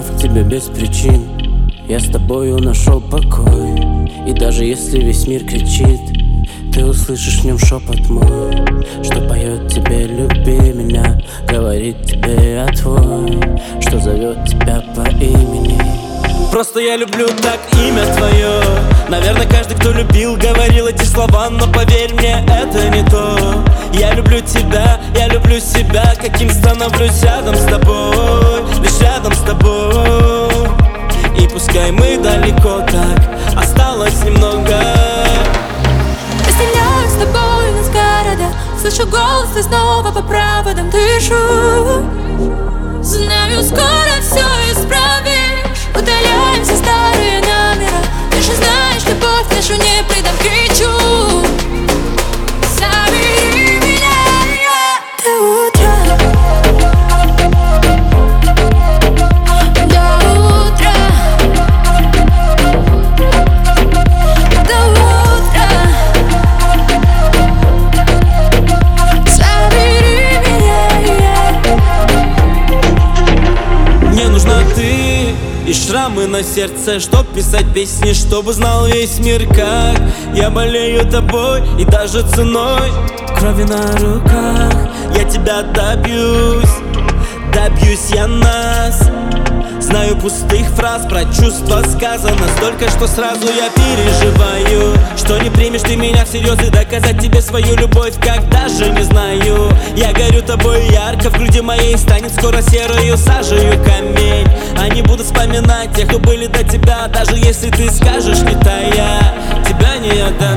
любовь к тебе без причин. Я с тобою нашел покой. И даже если весь мир кричит, ты услышишь в нем шепот мой, что поет тебе «люби меня», говорит тебе «я твой», что зовет тебя по имени. Просто я люблю так имя твое. Наверное, каждый, кто любил, говорил эти слова, но поверь мне, это не то. Я люблю тебя, я люблю себя, каким становлюсь рядом с тобой, лишь рядом с тобой. И пускай мы далеко так, осталось немного. Разделяю с тобой нас города, слышу голос, ты снова по проводам дышу. Знаю, скоро все исправишь. Удаляем все старые номера. Ты же знаешь, любовь нашу не предам, кричу. Забери меня до утра. До утра. До утра. Забери меня. Мне нужна ты и шрамы на сердце, чтоб писать песни, чтобы знал весь мир, как я болею тобой. И даже ценой крови на руках я тебя добьюсь, добьюсь я нас. Знаю пустых фраз, про чувства сказано столько, что сразу я переживаю, что не примешь ты меня всерьез и доказать тебе свою любовь, как даже не знаю. Я горю тобой ярко, в груди моей станет скоро серою сажею камень. Они будут вспоминать тех, кто были до тебя, даже если ты скажешь не тая, тебя не отдам.